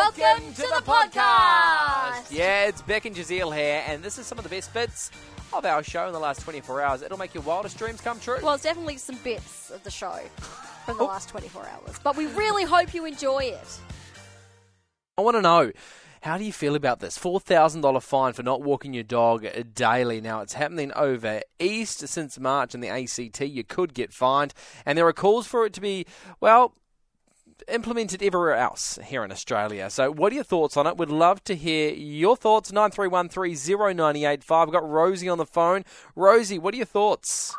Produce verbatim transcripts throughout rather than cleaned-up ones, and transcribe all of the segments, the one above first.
Welcome to the podcast! Yeah, it's Beck and Jazeel here, and this is some of the best bits of our show in the last twenty-four hours. It'll make your wildest dreams come true. Well, it's definitely some bits of the show from the last twenty-four hours, but we really hope you enjoy it. I want to know, how do you feel about this? four thousand dollars fine for not walking your dog daily. Now, it's happening over East since March in the A C T. You could get fined, and there are calls for it to be, well, implemented everywhere else here in Australia. So what are your thoughts on it? We'd love to hear your thoughts. nine three one three zero nine eight five. We've got Rosie on the phone. Rosie, what are your thoughts?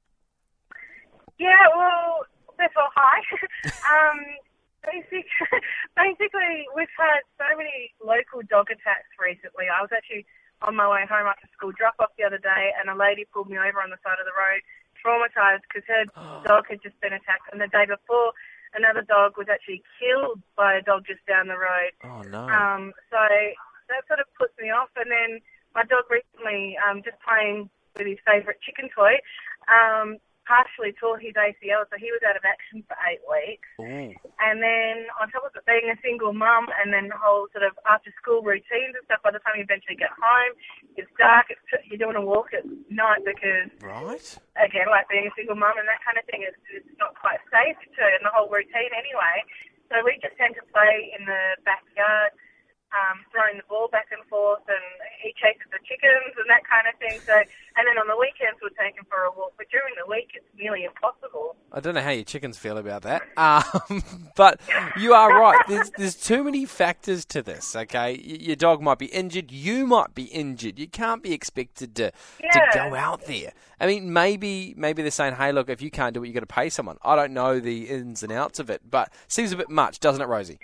Yeah, well, first of all, hi. um, basic, basically, we've had so many local dog attacks recently. I was actually on my way home after school drop-off the other day, and a lady pulled me over on the side of the road, traumatised because her dog had just been attacked. And the day before, another dog was actually killed by a dog just down the road. Oh, no. Um, so that sort of puts me off. And then my dog recently, um, just playing with his favourite chicken toy, um, partially tore his A C L, so he was out of action for eight weeks. Ooh. And then on top of it being a single mum and then the whole sort of after-school routines and stuff, by the time you eventually get home, it's dark, it's, you're doing a walk at night because, Right. again, like being a single mum and that kind of thing, it's, it's not quite safe to, and the whole routine anyway. So we just tend to play in the backyard, um, throwing the ball back and forth, and he chases the chickens and that kind of thing. So, and then on the weekends we'll take him for a walk, but during the week it's nearly impossible. I don't know how your chickens feel about that, um, but you are right. There's there's too many factors to this, okay? Y- Your dog might be injured. You might be injured. You can't be expected to, Yeah. to go out there. I mean, maybe maybe they're saying, hey, look, if you can't do it, you've got to pay someone. I don't know the ins and outs of it, but seems a bit much, doesn't it, Rosie?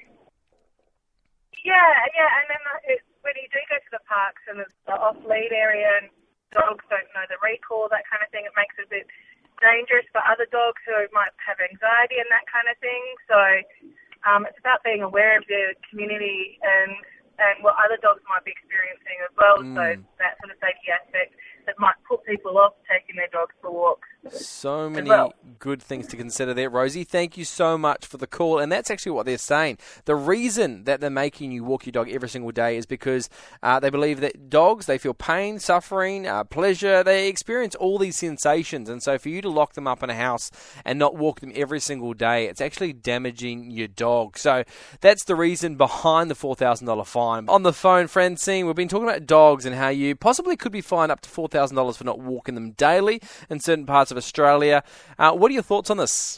Yeah, yeah, and then it, when you do go to the parks and it's the off-lead area and dogs don't know the recall, that kind of thing, it makes it a bit dangerous for other dogs who might have anxiety and that kind of thing. So um, it's about being aware of the community and, and what other dogs might be experiencing as well. Mm. So that sort of safety aspect that might put people off taking their dogs for walks. So many well. good things to consider there, Rosie. Thank you so much for the call. And that's actually what they're saying. The reason that they're making you walk your dog every single day is because uh, they believe that dogs, they feel pain, suffering, uh, pleasure. They experience all these sensations. And so for you to lock them up in a house and not walk them every single day, it's actually damaging your dog. So that's the reason behind the four thousand dollars fine. On the phone, Francine, we've been talking about dogs and how you possibly could be fined up to four thousand dollars for not walking them daily in certain parts of Australia. Uh, what are your thoughts on this?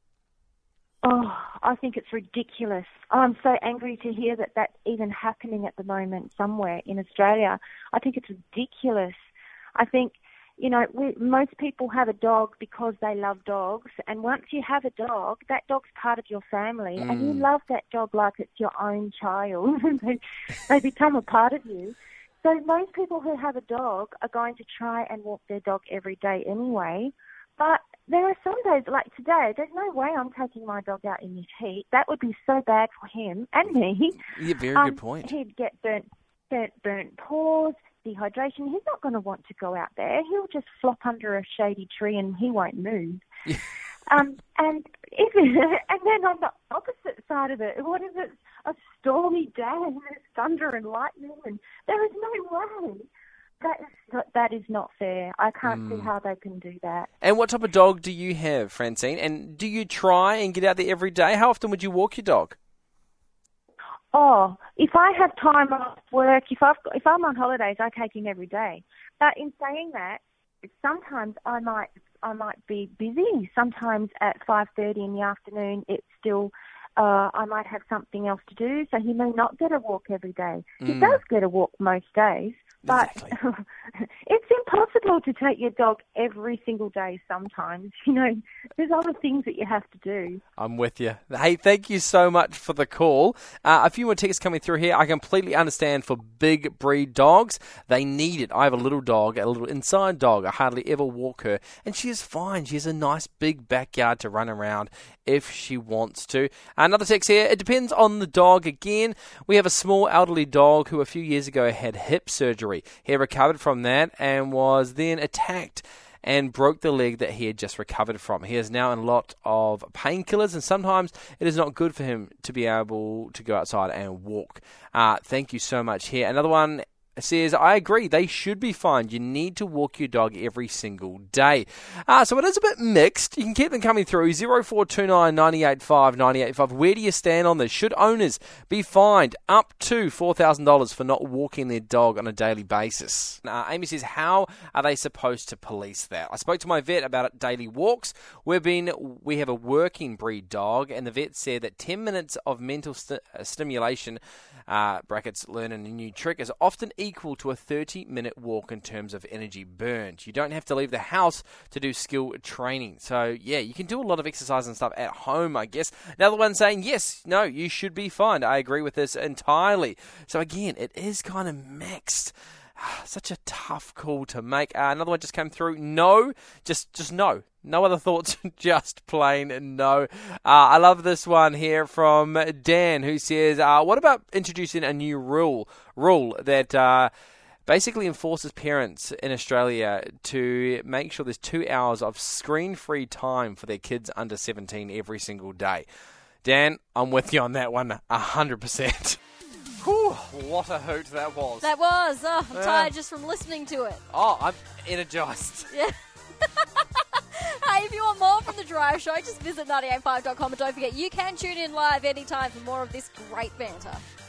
Oh, I think it's ridiculous. I'm so angry to hear that that's even happening at the moment somewhere in Australia. I think it's ridiculous. I think, you know, we, most people have a dog because they love dogs, and once you have a dog, that dog's part of your family, Mm. and you love that dog like it's your own child. they, they become a part of you. So most people who have a dog are going to try and walk their dog every day anyway. But there are some days, like today, there's no way I'm taking my dog out in this heat. That would be so bad for him and me. Yeah, very Um, good point. He'd get burnt, burnt, burnt paws, dehydration. He's not going to want to go out there. He'll just flop under a shady tree and he won't move. Um, and if, and then on the opposite side of it, what is it? A stormy day and there's thunder and lightning, and there is no way. That is not, that is not fair. I can't Mm. see how they can do that. And what type of dog do you have, Francine? And do you try and get out there every day? How often would you walk your dog? Oh, if I have time off work, if I've got, if I'm on holidays, I take him every day. But in saying that, sometimes I might I might be busy. Sometimes at five thirty in the afternoon, it's still uh, I might have something else to do, so he may not get a walk every day. He Mm. does get a walk most days, but Exactly. it's impossible to take your dog every single day sometimes. You know, there's other things that you have to do. I'm with you. Hey, thank you so much for the call. Uh, a few more texts coming through here. I completely understand for big breed dogs, they need it. I have a little dog, a little inside dog. I hardly ever walk her, and she is fine. She has a nice big backyard to run around if she wants to. Another text here. It depends on the dog again. We have a small elderly dog who a few years ago had hip surgery. He recovered from that and was then attacked and broke the leg that he had just recovered from. He is now in a lot of painkillers, and sometimes it is not good for him to be able to go outside and walk. Uh, thank you so much here. Another one says, I agree, they should be fined. You need to walk your dog every single day. Uh, so it is a bit mixed. You can keep them coming through. zero four two nine, nine eight five, nine eight five. Where do you stand on this? Should owners be fined up to four thousand dollars for not walking their dog on a daily basis? Uh, Amy says, how are they supposed to police that? I spoke to my vet about daily walks. We've been, we have a working breed dog, and the vet said that ten minutes of mental st- stimulation, uh, brackets, learning a new trick, is often equal to a thirty minute walk in terms of energy burned. You don't have to leave the house to do skill training. So, yeah, you can do a lot of exercise and stuff at home, I guess. Another one saying, yes, no, you should be fined. I agree with this entirely. So, again, it is kind of mixed. Such a tough call to make. Uh, another one just came through. No, just just no. No other thoughts, just plain no. Uh, I love this one here from Dan, who says, uh, what about introducing a new rule rule that uh, basically enforces parents in Australia to make sure there's two hours of screen-free time for their kids under seventeen every single day? Dan, I'm with you on that one, one hundred percent. Whew, what a hoot that was. That was. Oh, I'm Yeah. tired just from listening to it. Oh, I'm energised. Yeah. Hey, if you want more from The Drive Show, just visit ninety eight five dot com, and don't forget you can tune in live anytime for more of this great banter.